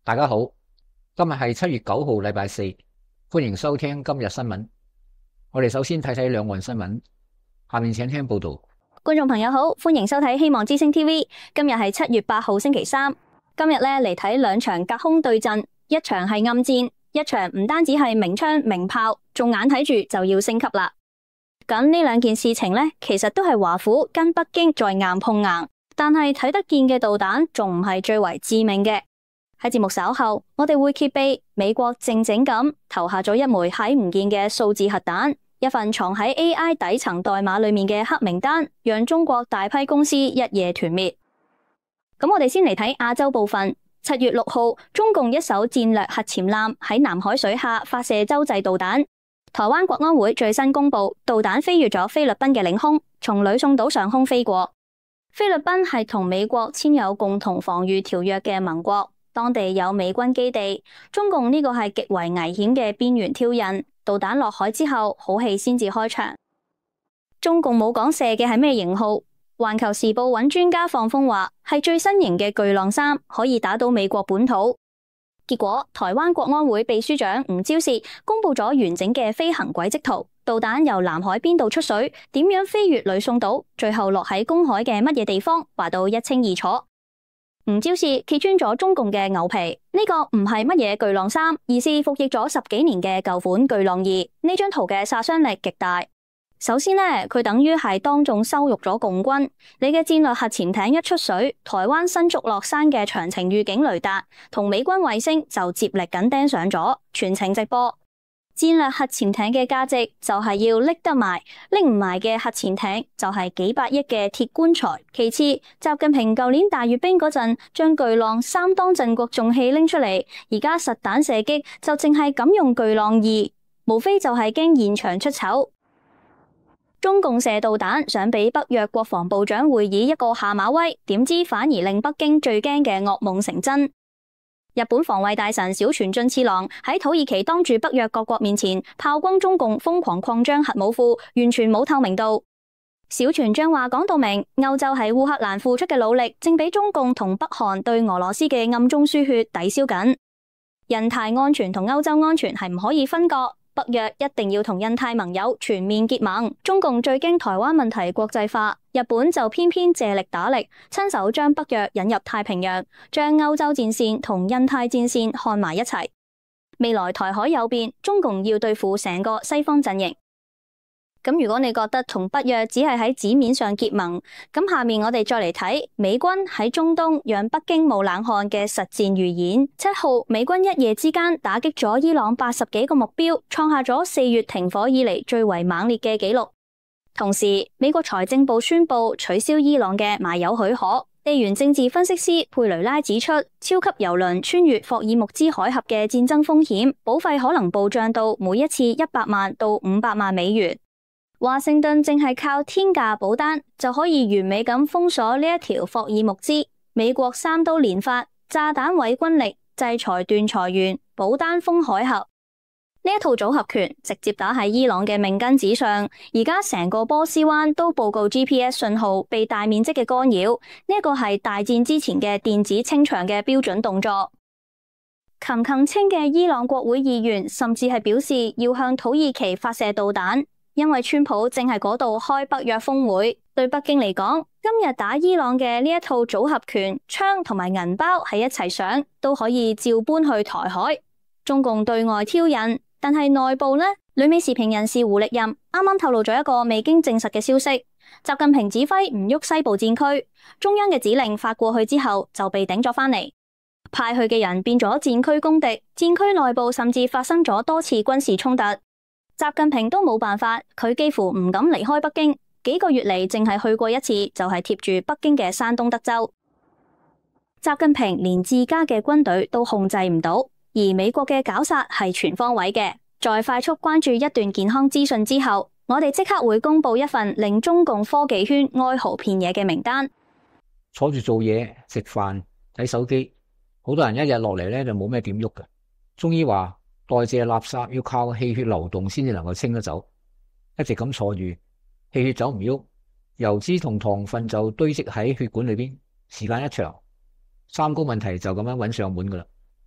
大家好，今日係7月9號，禮拜四，歡迎收聽今日新聞。我哋首先睇睇兩岸新聞，下面請聽報道。 觀眾朋友好，歡迎收睇希望之聲 TV。今日係7月8號星期三。今日咧嚟睇兩場隔空對陣，一場係暗戰，一場唔單止係明槍明炮，仲眼睇住就要升級啦。咁呢兩件事情咧，其實都係華府跟北京在硬碰硬，但係睇得見嘅導彈仲唔係最為致命嘅。喺節目稍後，我哋會揭秘美國靜靜咁投下咗一枚睇唔見嘅數字核彈，一份藏喺 AI 底層代碼裏面嘅黑名單，讓中國大批公司一夜團滅。咁我哋先嚟睇亞洲部分。7月6號，中共一艘戰略核潛艦喺南海水下發射洲際導彈。台灣國安會最新公布，導彈飛越咗菲律賓嘅領空，從呂宋島上空飛過。菲律賓係同美國簽有共同防禦條約嘅盟國，當地有美軍基地。中共呢個係極為危險嘅邊緣挑釁，導彈落海之後，好戲先至開場。中共冇講射嘅係咩型號。環球時報揾專家放風話係最新型嘅巨浪3，可以打到美國本土。結果台灣國安會秘書長吳釗燮公布咗完整嘅飛行軌跡圖，導彈由南海邊度出水，點樣飛越呂宋島，最後落喺公海嘅乜嘢地方，話到一清二楚。吳釗燮揭穿咗中共嘅牛皮，呢個唔係乜嘢巨浪3，而是服役咗10幾年嘅舊款巨浪2。呢張圖嘅殺傷力極大。首先呢，佢等於係當眾羞辱咗共軍。你嘅戰略核潛艇一出水，台灣新竹落山嘅長程預警雷達同美軍衛星就接力緊盯上咗，全程直播。戰略核潛艇嘅價值就係要拎得埋，拎唔埋嘅核潛艇就係幾百億嘅鐵棺材。其次，習近平舊年大閱兵嗰陣，將巨浪3當鎮國重器拎出嚟，而家實彈射擊就淨係敢用巨浪2，無非就係驚現場出醜。中共射導彈想俾北約國防部長會議一個下馬威，點知反而令北京最驚嘅噩夢成真。日本防衛大臣小泉進次郎喺土耳其當住北約各國面前炮轟中共瘋狂擴張核武庫，完全冇透明度。小泉將話講到明，歐洲喺烏克蘭付出嘅努力，正俾中共同北韓對俄羅斯嘅暗中輸血抵消緊。印太安全同歐洲安全係唔可以分割。北約一定要同印太盟友全面結盟。中共最驚台灣問題國際化，日本就偏偏借力打力，親手將北約引入太平洋，將歐洲戰線同印太戰線看埋一齊。未來台海有變，中共要對付成個西方陣營。咁如果你覺得同北約只係喺紙面上結盟，咁下面我哋再嚟睇美軍喺中東讓北京冒冷汗嘅實戰預演。7號，美軍一夜之間打擊咗伊朗80幾個目標，創下咗4月停火以嚟最為猛烈嘅紀錄。同時，美國財政部宣布取消伊朗嘅賣油許可。地緣政治分析師佩雷拉指出，超級油輪穿越霍爾木茲海峽嘅戰爭風險，保費可能暴漲到每一次100萬到500萬美元。華盛頓淨係靠天價保單就可以完美咁封鎖呢一條霍爾木茲。美國3刀連發，炸彈毀軍力，制裁斷財源，保單封海峽。呢一套組合拳直接打喺伊朗嘅命根子上。而家成個波斯灣都報告 GPS 信號被大面積嘅干擾，呢一個係大戰之前嘅電子清場嘅標準動作。勤清嘅伊朗國會議員甚至係表示要向土耳其發射導彈。因為川普正係嗰度開北約峰會，對北京嚟講，今日打伊朗嘅呢一套組合拳，槍同埋銀包喺一齊上，都可以照搬去台海。中共對外挑釁，但係內部呢，旅美時評人士胡力任啱啱透露咗一個未經證實嘅消息：習近平指揮唔喐西部戰區，中央嘅指令發過去之後就被頂咗返嚟，派去嘅人變咗戰區公敵，戰區內部甚至發生咗多次軍事衝突。習近平都冇辦法，佢幾乎唔敢離開北京，幾個月嚟淨係去過一次，就係貼住北京嘅山東德州。習近平連自家嘅軍隊都控制唔到，而美國嘅絞殺係全方位嘅。在快速關注一段健康資訊之後，我哋即刻會公布一份令中共科技圈哀嚎遍野嘅名單。 坐住做嘢、食飯、睇手機，好多人一日落嚟咧就冇咩點喐嘅。中醫話，代謝垃圾要靠氣血流動先至能夠清得走，一直咁坐住，氣血走唔喐，油脂同糖分就堆積喺血管裏邊，時間一長，三高問題就咁樣揾上門噶啦。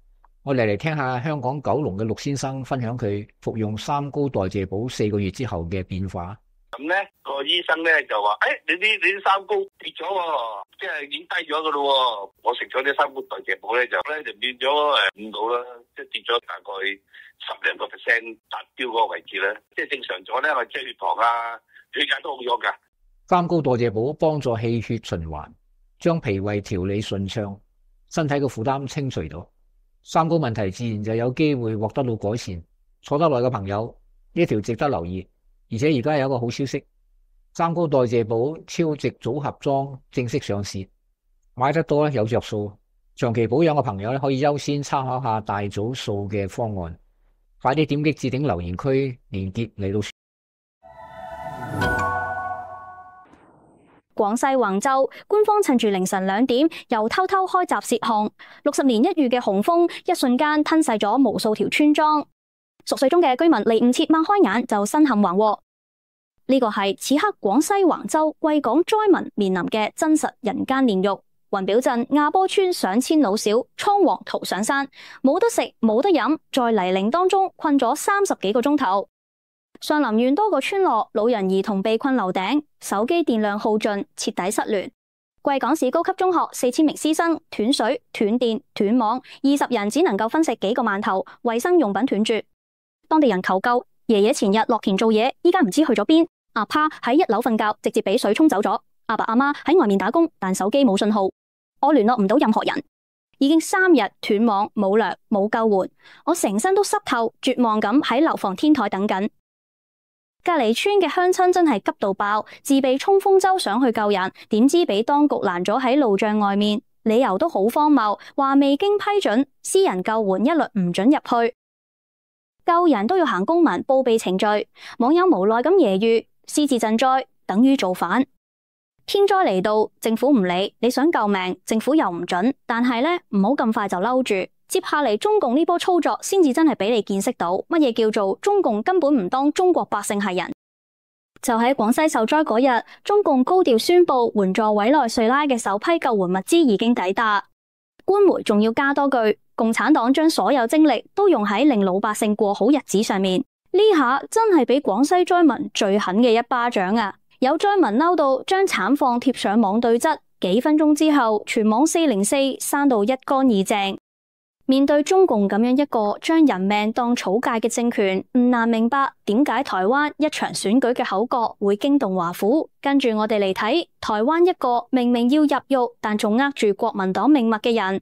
我哋嚟聽下香港九龍嘅陸先生分享佢服用三高代謝寶4個月之後嘅變化。 咁咧個醫生咧就話：你啲三高跌咗喎，即係已經低咗噶咯。我食咗啲三高代謝寶咧就變咗5度啦，即係跌咗大概10%達標嗰個位置咧，即係正常咗咧，我即係血糖啊、血壓都好咗噶。 三高代謝寶幫助氣血循環，將脾胃調理順暢，身體嘅負擔清除到，三高問題自然就有機會獲得到改善。坐得耐嘅朋友，呢條值得留意。而且而家有一個好消息，三高代謝寶超值組合裝正式上市，買得多有着數。長期保養嘅朋友可以優先參考下大組數嘅方案。快啲點擊置頂留言區連結嚟到。 廣西橫州官方趁住凌晨2點又偷偷開閘泄洪，60年一遇嘅洪峰一瞬間吞噬咗無數條村莊。熟睡中嘅居民嚟唔切擘開眼就身陷橫禍，呢個係此刻廣西橫州貴港災民面臨嘅真實人間煉獄。雲表鎮亞波村上千老小倉皇逃上山，冇得食冇得飲，在泥濘當中困咗30幾個鐘頭。上林縣多個村落老人兒童被困樓頂，手機電量耗盡，徹底失聯。貴港市高級中學4000名師生斷水斷電斷網，20人只能夠分食幾個饅頭，衛生用品斷絕。當地人求救，爺爺前日落田做嘢，依家唔知去咗邊。阿爸喺1樓瞓覺，直接俾水沖走咗。阿爸阿媽喺外面打工，但手機冇信號，我聯絡唔到任何人。已經3日斷網，冇糧冇救援，我成身都濕透，絕望咁喺樓房天台等緊。隔籬村嘅鄉親真係急到爆，自備衝鋒舟想去救人，點知俾當局攔咗喺路障外面，理由都好荒謬，話未經批准，私人救援一律唔准入去。救人都要行公民報備程序，網友無奈咁揶揄：私自賑災等於造反。天災嚟到，政府唔理，你想救命，政府又唔准。但係呢，唔好咁快就嬲住，接下嚟中共呢波操作先至真係俾你見識到乜嘢叫做中共根本唔當中國百姓係人。就喺廣西受災嗰日，中共高調宣布援助委內瑞拉嘅首批救援物資已經抵達。官媒仲要加多句：共產黨將所有精力都用喺令老百姓過好日子上面。呢下真係俾廣西災民最狠嘅一巴掌啊！有災民嬲到將慘況貼上網對質，幾分鐘之後，全網404刪到一乾二淨。面對中共咁樣一個將人命當草芥嘅政權，唔難明白點解台灣一場選舉嘅口角會驚動華府。跟住我哋嚟睇台灣一個明明要入獄，但仲握住國民黨命脈嘅人。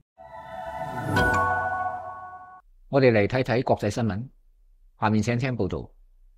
我哋嚟睇睇國際新聞，下面請聽報道。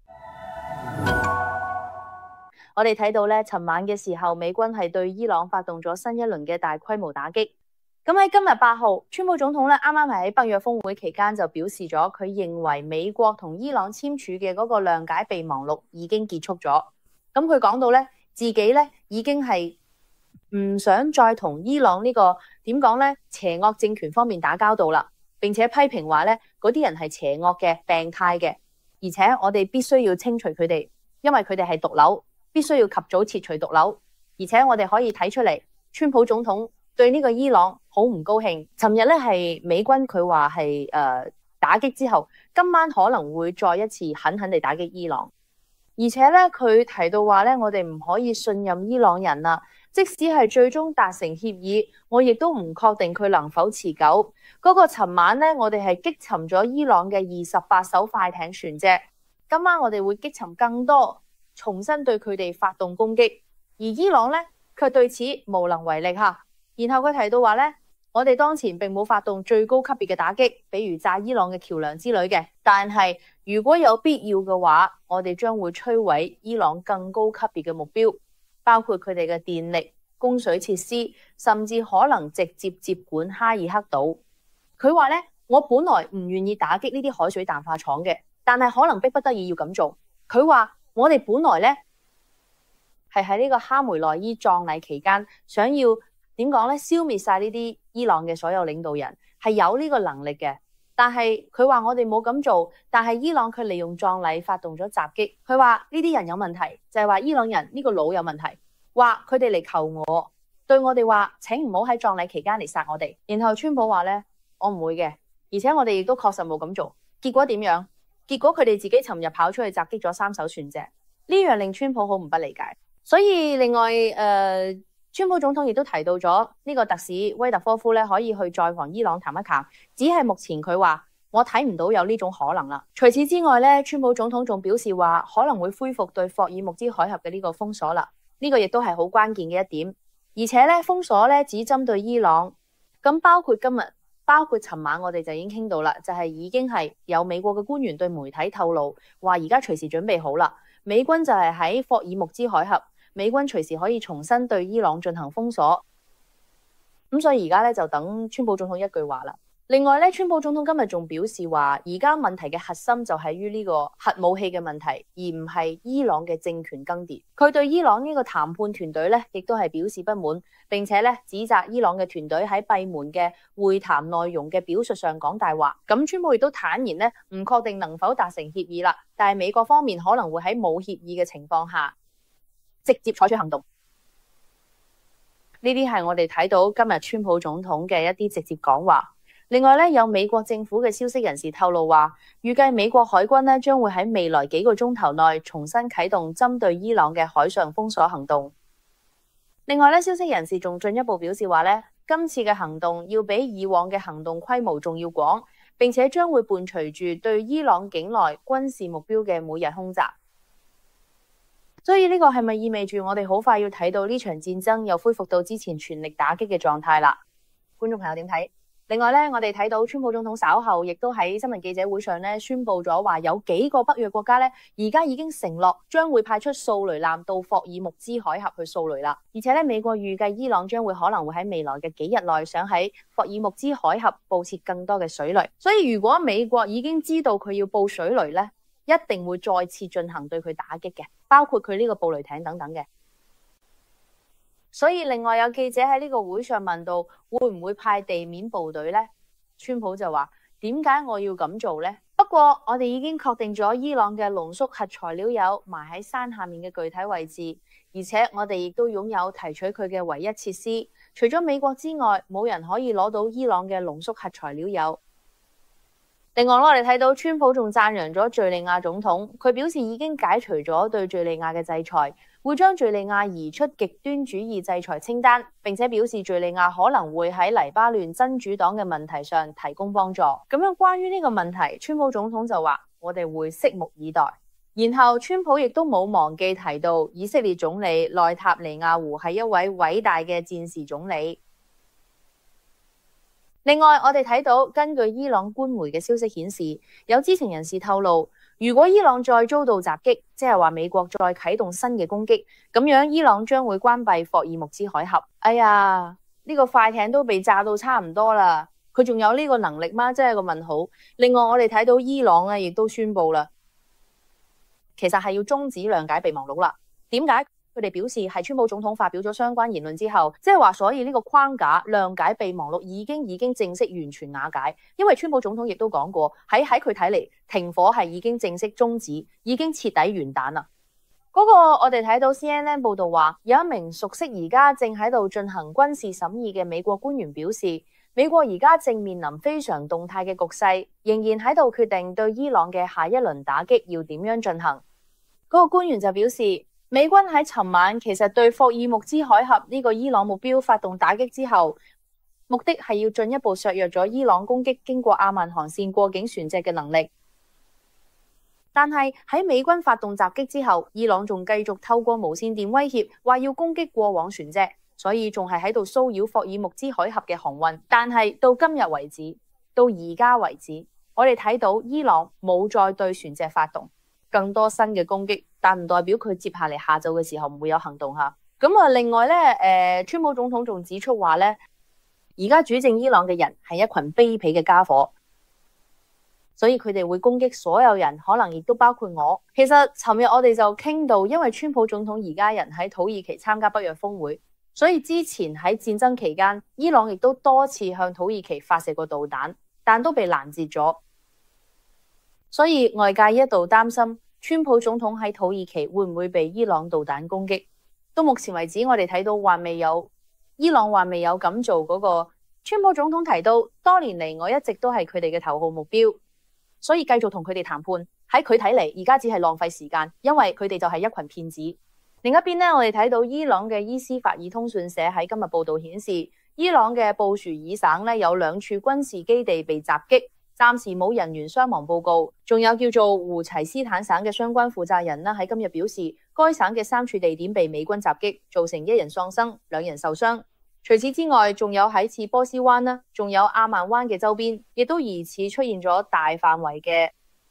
我哋睇到咧，尋晚嘅時候，美軍係對伊朗發動咗新一輪嘅大規模打擊。咁喺今日8號，川普總統咧啱啱係喺北約峰會期間就表示咗，佢認為美國同伊朗簽署嘅嗰個諒解備忘錄已經結束咗。咁佢講到咧，自己咧已經係唔想再同伊朗呢個點講咧邪惡政權方面打交道啦，並且批評話咧嗰啲人係邪惡嘅、病態嘅，而且我哋必須要清除佢哋，因為佢哋係毒瘤。必須要及早切除毒瘤，而且我哋可以睇出嚟，川普總統對呢個伊朗好唔高興。尋日咧係美軍佢話係打擊之後，今晚可能會再一次狠狠地打擊伊朗。而且咧佢提到話咧，我哋唔可以信任伊朗人啦，即使係最終達成協議，我亦都唔確定佢能否持久。嗰個尋晚咧，我哋係擊沉咗伊朗嘅28艘快艇船隻，今晚我哋會擊沉更多，重新對佢哋發動攻擊，而伊朗咧卻對此無能為力吓。然後佢提到話咧，我哋當前並冇發動最高級別嘅打擊，比如炸伊朗嘅橋樑之類嘅。但係如果有必要嘅話，我哋將會摧毀伊朗更高級別嘅目標，包括佢哋嘅電力、供水設施，甚至可能直接接管哈爾克島。佢話咧，我本來唔願意打擊呢啲海水淡化廠嘅，但係可能迫不得已要咁做。佢話我哋本來咧係喺呢個哈梅內伊葬禮期間，想要點講咧，消滅晒呢啲伊朗嘅所有領導人，係有呢個能力嘅。但係佢話我哋冇咁做，但係伊朗佢利用葬禮發動咗襲擊。佢話呢啲人有問題，就係話伊朗人呢個腦有問題，話佢哋嚟求我，對我哋話請唔好喺葬禮期間嚟殺我哋。然後川普話咧，我唔會嘅， 而且我哋亦都確實冇咁做。結果點樣？結果佢哋自己尋日跑出去襲擊咗3艘船隻，呢樣令川普好唔理解。所以另外川普總統亦都提到咗呢個特使威特科夫咧可以去再訪伊朗談一談，只係目前佢話我睇唔到有呢種可能啦。除此之外咧，川普總統仲表示話可能會恢復對霍爾木茲海峽嘅呢個封鎖啦，呢個亦都係好關鍵嘅一點。而且咧封鎖咧只針對伊朗，咁包括尋晚我哋就已經傾到啦，就係已經係有美國嘅官員對媒體透露話而家隨時準備好啦，美軍就係喺霍爾木茲海峽，美軍隨時可以重新對伊朗進行封鎖。咁所以而家咧就等川普總統一句話啦。另外咧，川普總統今日仲表示話，而家問題嘅核心就係於呢個核武器嘅問題，而唔係伊朗嘅政權更迭。佢對伊朗呢個談判團隊咧，亦都係表示不滿，並且咧指責伊朗嘅團隊喺閉門嘅會談內容嘅表述上講大話。咁川普亦都坦言咧，唔確定能否達成協議啦，但係美國方面可能會喺冇協議嘅情況下直接採取行動。呢啲係我哋睇到今日川普總統嘅一啲直接講話。另外咧，有美國政府嘅消息人士透露話，預計美國海軍咧將會喺未來幾個鐘頭內重新啟動針對伊朗嘅海上封鎖行動。另外咧，消息人士仲進一步表示話咧，今次嘅行動要比以往嘅行動規模仲要廣，並且將會伴隨住對伊朗境內軍事目標嘅每日空襲。所以呢個係咪意味住我哋好快要睇到呢場戰爭又恢復到之前全力打擊嘅狀態啦？觀眾朋友點睇？另外咧，我哋睇到川普總統稍後亦都喺新聞記者會上咧宣布咗話，有幾個北約國家咧而家已經承諾將會派出掃雷艦到霍爾木茲海峽去掃雷啦。而且咧，美國預計伊朗將會可能會喺未來嘅幾日內想喺霍爾木茲海峽布設更多嘅水雷。所以如果美國已經知道佢要布水雷咧，一定會再次進行對佢打擊嘅，包括佢呢個布雷艇等等嘅。所以另外有記者喺呢個會上問到會唔會派地面部隊呢？川普就話點解我要咁做呢？不過我哋已經確定咗伊朗嘅濃縮核材料有埋喺山下面嘅具體位置，而且我哋亦都擁有提取佢嘅唯一設施。除咗美國之外，冇人可以攞到伊朗嘅濃縮核材料有。另外我哋睇到川普仲讚揚咗敘利亞總統，佢表示已經解除咗對敘利亞嘅制裁，會將敘利亞移出極端主義制裁清單，並且表示敘利亞可能會喺黎巴嫩真主黨嘅問題上提供幫助。咁樣關於呢個問題，川普總統就話我哋會拭目以待。然後川普亦都冇忘記提到以色列總理內塔尼亞胡係一位偉大嘅戰時總理。另外，我哋睇到根據伊朗官媒嘅消息顯示，有知情人士透露，如果伊朗再遭到襲擊，即係話美國再啟動新嘅攻擊，咁樣伊朗將會關閉霍爾木茲海峽。哎呀，呢個快艇都被炸到差唔多啦，佢仲有呢個能力嗎？真係個問號。另外，我哋睇到伊朗咧亦都宣布啦，其實係要終止諒解備忘錄啦。點解？佢哋表示係川普總統發表咗相關言論之後，即係話所以呢個框架諒解備忘錄已經正式完全瓦解，因為川普總統亦都講過喺佢睇嚟，停火係已經正式終止，已經徹底完蛋啦。嗰個我哋睇到 CNN 報道話，有一名熟悉而家正喺度進行軍事審議嘅美國官員表示，美國而家正面臨非常動態嘅局勢，仍然喺度決定對伊朗嘅下一輪打擊要點樣進行。嗰個官員就表示，美軍喺尋晚其實對霍爾木茲海峽呢個伊朗目標發動打擊之後，目的係要進一步削弱咗伊朗攻擊經過阿曼航線過境船隻嘅能力。但係喺美軍發動襲擊之後，伊朗仲繼續透過無線電威脅，話要攻擊過往船隻，所以仲係喺度騷擾霍爾木茲海峽嘅航運。但係到今日為止，到而家為止，我哋睇到伊朗冇再對船隻發動更多新嘅攻擊，但唔代表佢接下嚟下晝嘅時候唔會有行動吓。咁啊，另外咧，川普總統仲指出話咧，而家主政伊朗嘅人係一群卑鄙嘅家伙，所以佢哋會攻擊所有人，可能亦都包括我。其實尋日我哋就傾到，因為川普總統而家人喺土耳其參加北約峰會，所以之前喺戰爭期間，伊朗亦都多次向土耳其發射過導彈，但都被攔截咗。所以外界一度擔心川普總統喺土耳其會唔會被伊朗導彈攻擊。到目前為止，我哋睇到伊朗還未有咁做嗰個川普總統提到，多年嚟我一直都係佢哋嘅頭號目標，所以繼續同佢哋談判。喺佢睇嚟，而家只係浪費時間，因為佢哋就係一群騙子。另一邊呢，我哋睇到伊朗嘅伊斯法爾通訊社喺今日報道顯示，伊朗嘅布殊爾省呢有2處軍事基地被襲擊，暫時冇人員傷亡報告。仲有叫做胡齊斯坦省嘅相關負責人呢喺今日表示，該省嘅3處地點被美軍襲擊，造成1人喪生，2人受傷。除此之外，仲有喺次波斯灣啦，仲有阿曼灣嘅周邊，亦都疑似出現咗大範圍嘅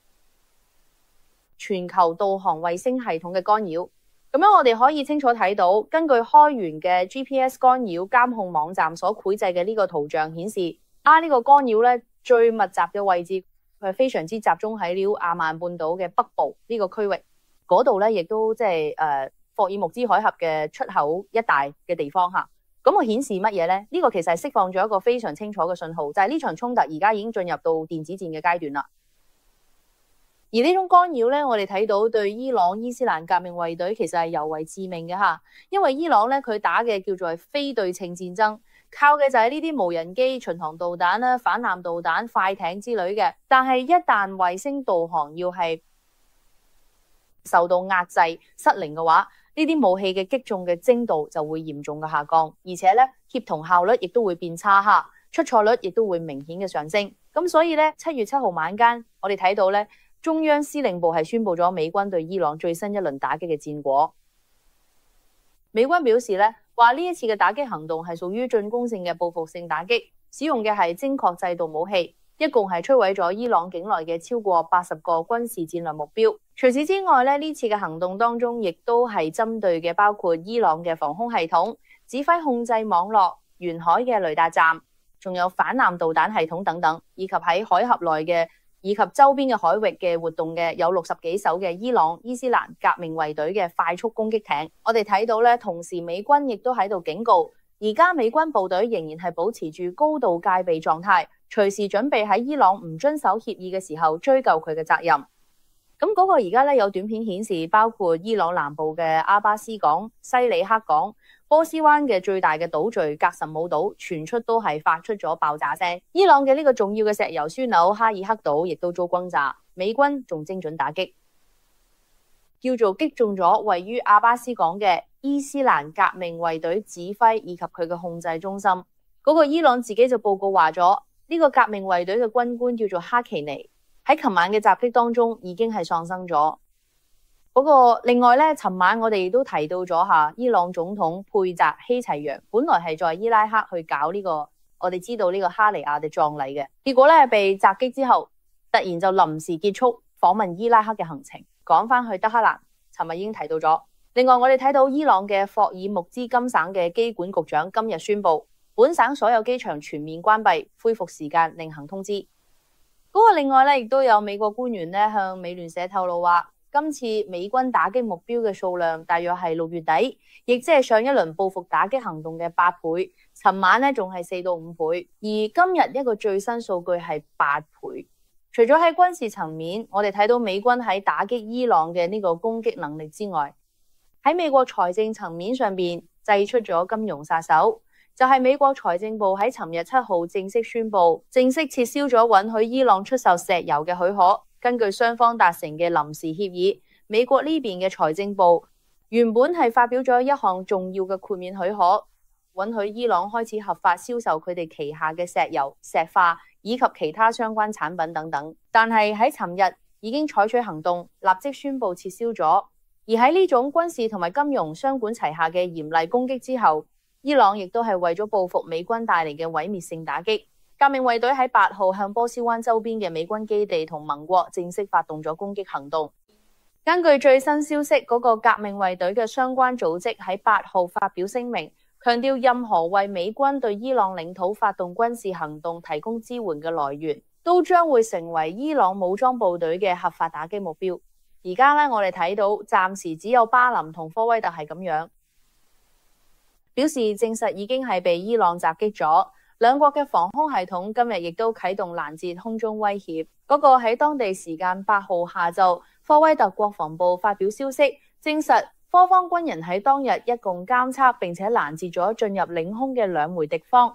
全球導航衛星系統嘅干擾。咁樣我哋可以清楚睇到，根據開源嘅 GPS 干擾監控網站所繪製嘅呢個圖像顯示，呢個干擾咧最密集嘅位置，佢係非常之集中喺了阿曼半島嘅北部呢個區域，嗰度咧亦都即係霍爾木茲海峽嘅出口一帶嘅地方嚇。咁我顯示乜嘢呢？呢個其實係釋放咗一個非常清楚嘅信號，就係呢場衝突而家已經進入到電子戰嘅階段啦。而呢種干擾呢，我哋睇到對伊朗伊斯蘭革命衛隊其實係尤為致命嘅嚇，因為伊朗呢，佢打嘅叫做係非對稱戰爭，靠嘅就係呢啲無人機、巡航導彈啦、反艦導彈、快艇之類嘅。但係一旦衛星導航要係受到壓制、失靈嘅話，呢啲武器嘅擊中嘅精度就會嚴重嘅下降，而且咧協同效率亦都會變差嚇，出錯率亦都會明顯嘅上升。咁所以咧7月7號晚間，我哋睇到咧中央司令部係宣布咗美軍對伊朗最新一輪打擊嘅戰果。美軍表示咧話呢一次嘅打擊行動係屬於進攻性嘅報復性打擊，使用嘅係精確制導武器。一共係摧毀咗伊朗境內嘅超過80個軍事戰略目標。除此之外咧，呢次嘅行動當中，亦都係針對嘅包括伊朗嘅防空系統、指揮控制網絡、沿海嘅雷達站，仲有反艦導彈系統等等，以及喺海峽內嘅以及周邊嘅海域嘅活動嘅有60幾艘嘅伊朗伊斯蘭革命衛隊嘅快速攻擊艇。我哋睇到咧，同時美軍亦都喺度警告，而家美軍部隊仍然係保持住高度戒備狀態，隨時準備喺伊朗唔遵守協議嘅時候追究佢嘅責任。咁嗰個而家咧有短片顯示，包括伊朗南部嘅阿巴斯港、西里克港、波斯灣嘅最大嘅島嶼格什姆島，傳出都係發出咗爆炸聲。伊朗嘅呢個重要嘅石油樞紐哈爾克島亦都遭轟炸，美軍仲精準打擊，叫做擊中咗位於阿巴斯港嘅伊斯蘭革命衛隊指揮以及佢嘅控制中心。嗰個伊朗自己就報告話咗，呢個革命衛隊嘅軍官叫做哈奇尼，喺琴晚嘅襲擊當中已經係喪生咗。另外咧，尋晚我哋都提到咗下，伊朗總統佩澤希齊揚本來係在伊拉克去搞呢個我哋知道呢個哈尼亞嘅葬禮嘅，結果咧被襲擊之後，突然就臨時結束訪問伊拉克嘅行程，趕翻去德黑蘭。尋日已經提到咗。另外我哋睇到伊朗嘅霍爾木茲金省嘅機管局長今日宣布，本省所有機場全面關閉，恢復時間另行通知。另外咧，亦都有美國官員咧向美聯社透露話，今次美軍打擊目標嘅數量大約係6月底，亦即係上一輪報復打擊行動嘅8倍。尋晚咧仲係4到5倍，而今日一個最新數據係8倍。除咗喺軍事層面，我哋睇到美軍喺打擊伊朗嘅呢個攻擊能力之外，喺美國財政層面上邊祭出咗金融殺手。就係美國財政部喺尋日7號正式宣布，正式撤銷咗允許伊朗出售石油嘅許可。根據雙方達成嘅臨時協議，美國呢邊嘅財政部原本係發表咗一項重要嘅豁免許可，允許伊朗開始合法銷售佢哋旗下嘅石油、石化以及其他相關產品等等。但係喺尋日已經採取行動，立即宣布撤銷咗。而喺呢種軍事同埋金融雙管齊下嘅嚴厲攻擊之後，伊朗亦都係為咗報復美軍帶嚟嘅毀滅性打擊。革命衛隊喺8號向波斯灣周邊嘅美軍基地同盟國正式發動咗攻擊行動。根據最新消息，嗰個革命衛隊嘅相關組織喺8號發表聲明，強調任何為美軍對伊朗領土發動軍事行動提供支援嘅來源，都將會成為伊朗武裝部隊嘅合法打擊目標。而家呢，我哋睇到暫時只有巴林同科威特係咁樣，表示證實已經係被伊朗襲擊咗。兩國嘅防空系統今日亦都啟動攔截空中威脅。嗰個喺當地時間8號下晝，科威特國防部發表消息，證實科方軍人喺當日一共監測並且攔截咗進入領空嘅2枚敵方，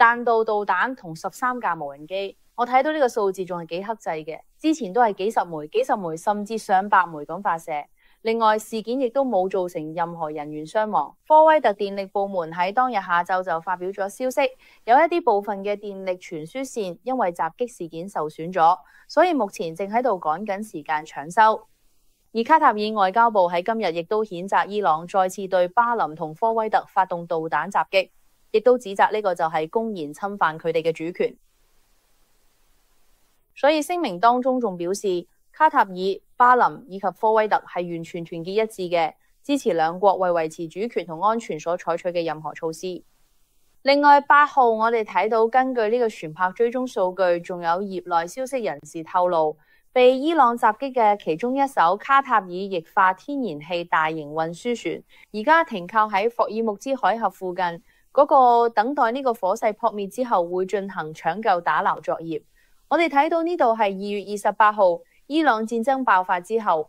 彈道導彈同13架無人機。我睇到呢個數字仲係幾克制嘅，之前都係幾十枚，甚至上百枚咁發射。另外事件亦都冇造成任何人員傷亡。科威特電力部門喺當日下晝就發表咗消息，有一啲部分嘅電力傳輸線因為襲擊事件受損咗，所以目前正喺度趕緊時間搶修。而卡塔爾外交部喺今日亦都譴責伊朗再次對巴林同科威特發動導彈襲擊，亦都指責呢個就係公然侵犯佢哋嘅主權。所以聲明當中仲表示，卡塔爾、巴林以及科威特係完全團結一致嘅，支持兩國為維持主權同安全所採取嘅任何措施。另外8號我哋睇到，根據呢個船舶追蹤數據，仲有業內消息人士透露，被伊朗襲擊嘅其中一艘卡塔爾液化天然氣大型運輸船，而家停靠喺霍爾木茲海峽附近，嗰個等待呢個火勢撲滅之後會進行搶救打撈作業。我哋睇到呢度係2月28號伊朗戰爭爆發之後，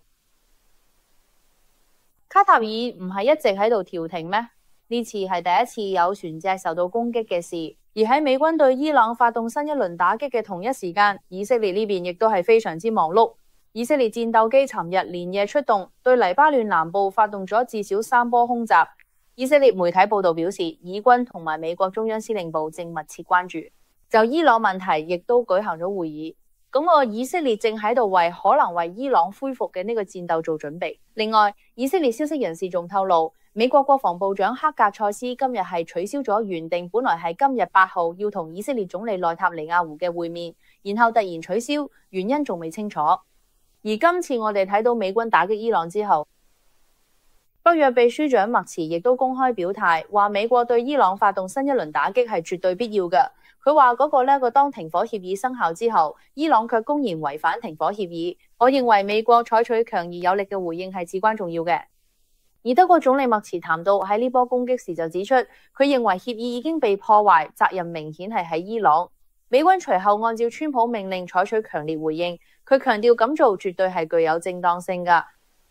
卡塔爾唔係一直喺度調停咩？呢次係第一次有船隻受到攻擊嘅事。而喺美軍對伊朗發動新一輪打擊嘅同一時間，以色列呢邊亦都係非常之忙碌。以色列戰鬥機尋日連夜出動，對黎巴嫩南部發動咗至少3波空襲。以色列媒體報道表示，以軍同埋美國中央司令部正密切關注。就伊朗問題，亦都舉行咗會議。咁以色列正喺度為可能為伊朗恢復嘅呢個戰鬥做準備。另外，以色列消息人士仲透露，美國國防部長克格塞斯今日係取消咗原定本來係今日8號要同以色列總理內塔尼亞胡嘅會面，然後突然取消，原因仲未清楚。而今次我哋睇到美軍打擊伊朗之後，北約秘書長麥茨亦都公開表態，話美國對伊朗發動新一輪打擊係絕對必要嘅。佢話嗰個當停火協議生效之後，伊朗卻公然違反停火協議。我認為美國採取強而有力嘅回應係至關重要嘅。而德國總理默茨談到喺呢波攻擊時就指出，佢認為協議已經被破壞，責任明顯係喺伊朗。美軍隨後按照川普命令採取強烈回應，佢強調咁做絕對係具有正當性㗎。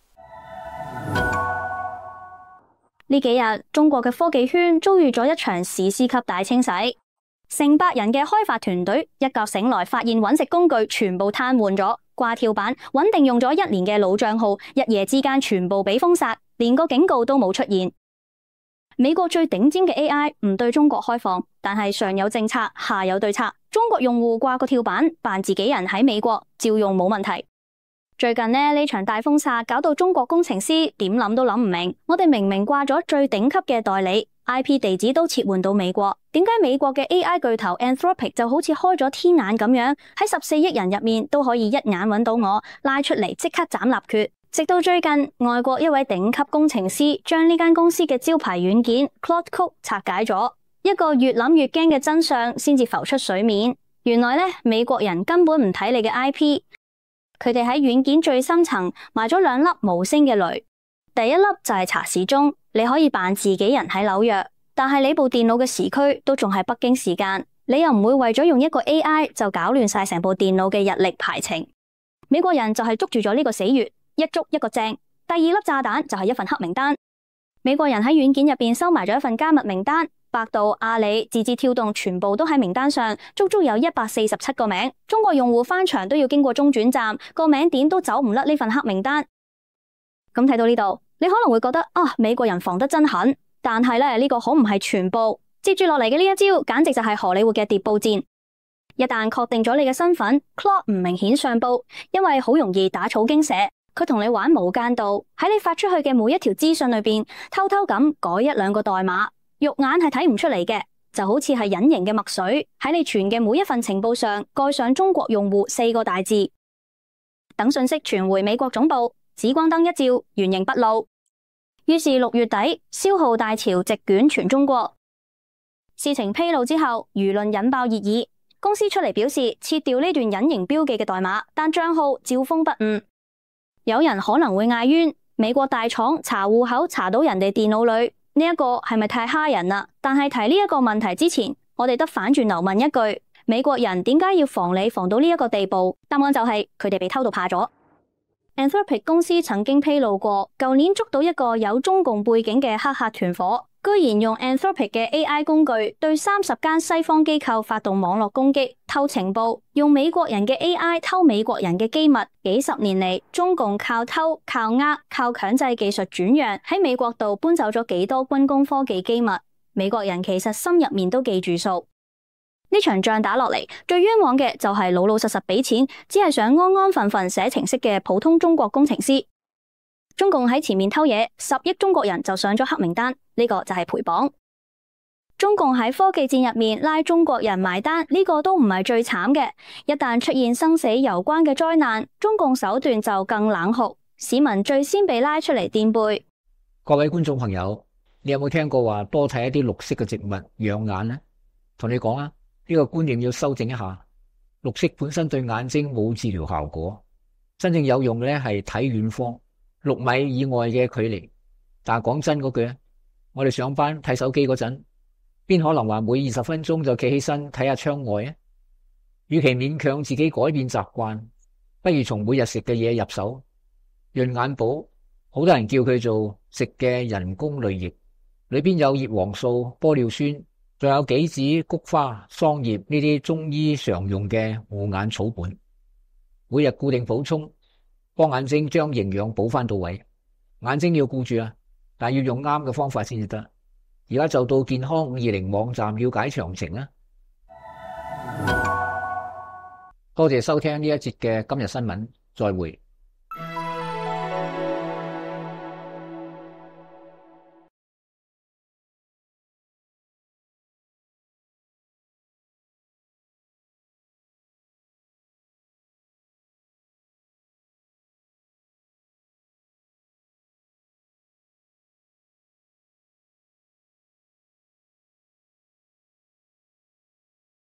呢幾日，中國嘅科技圈遭遇咗一場史詩級大清洗。成百人嘅開發團隊一覺醒來，發現揾食工具全部癱瘓咗，掛跳板穩定用咗1年嘅老賬號，一夜之間全部被封殺，連個警告都冇出現。美國最頂尖嘅 AI 唔對中國開放，但係上有政策，下有對策。中國用戶掛個跳板，扮自己人喺美國，照用冇問題。最近呢場大封殺搞到中國工程師點諗都諗唔明，我哋明明掛咗最頂級嘅代理，IP 地址都切換到美國，點解美國嘅 AI 巨頭 Anthropic 就好似開咗天眼咁樣，喺14億人入面都可以一眼揾到我，拉出嚟即刻斬立決。直到最近，外國一位頂級工程師將呢間公司嘅招牌軟件 Claude Code 拆解咗，一個越諗越驚嘅真相先至浮出水面。原來呢，美國人根本唔睇你嘅 IP。佢哋喺軟件最深層埋咗2粒無聲嘅雷，第一粒就係查時鐘，你可以扮自己人喺紐約，但係你部電腦嘅時區都仲係北京時間，你又唔會為咗用一個 AI 就搞亂晒成部電腦嘅日曆排程。美國人就係捉住咗呢個死穴，一捉一個正。第2粒炸彈就係一份黑名單，美國人喺軟件入邊收埋咗一份加密名單。百度、阿里、字節跳動全部都喺名單上，足足有147個名。中國用戶翻牆都要經過中轉站，個名點都走唔甩呢份黑名單。咁睇到呢度，你可能會覺得美國人防得真狠，但係呢個可唔係全部。接住落嚟嘅呢一招，簡直就係荷里活嘅諜報戰。一旦確定咗你嘅身份 ，Claude 唔明顯上報，因為好容易打草驚蛇。佢同你玩無間道，喺你發出去嘅每一條資訊裏邊，偷偷咁改1、2個代碼。肉眼係睇唔出嚟嘅，就好似係隱形嘅墨水喺你傳嘅每一份情報上蓋上中國用戶4個大字，等信息傳回美國總部，紫光燈一照，原形畢露。於是6月底，消耗大潮席捲全中國。事情披露之後，輿論引爆熱議，公司出嚟表示撤掉呢段隱形標記嘅代碼，但賬號照封不誤。有人可能會嗌冤，美國大廠查戶口查到人哋電腦裏。呢一個係咪太蝦人啦？但係提呢一個問題之前，我哋得反轉頭問一句：美國人點解要防你防到呢一個地步？答案就係佢哋被偷到怕咗。Anthropic 公司曾經披露過，舊年捉到一個有中共背景嘅黑客團伙， 居然用 Anthropic 嘅 AI 工具對30間西方機構發動網絡攻擊，偷情報，用美國人嘅 AI 偷美國人嘅機密。幾十年嚟，中共靠偷、靠呃、靠強制技術轉讓，喺美國度搬走咗幾多軍工科技機密？美國人其實心入面都記住數。呢場仗打落嚟，最冤枉嘅就係老老實實俾錢，只係想安安分分寫程式嘅普通中國工程師。中共喺前面偷嘢，10億中國人就上咗黑名單，呢個就係陪綁。中共喺科技戰入面拉中國人埋單，呢個都唔係最慘嘅。一旦出現生死攸關嘅災難，中共手段就更冷酷，市民最先被拉出嚟墊背。 各位觀眾朋友，你有冇聽過話多睇一啲綠色嘅植物養眼呢？同你講啊，呢個觀念要修正一下。綠色本身對眼睛冇治療效果，真正有用嘅咧係睇遠方6米以外嘅距離。但係講真嗰句，我哋上班睇手機嗰陣，邊可能話每20分鐘就企起身睇下窗外啊？與其勉強自己改變習慣，不如從每日食嘅嘢入手。潤眼寶，好多人叫佢做食嘅人工淚液，裏邊有葉黃素、玻尿酸，仲有杞子、菊花、桑葉呢啲中醫常用嘅護眼草本。每日固定補充，幫眼睛將營養補翻到位。眼睛要顧住啊，但要用啱嘅方法先至得。而家就到健康520網站了解詳情啦。多謝收聽呢一節嘅今日新聞，再會。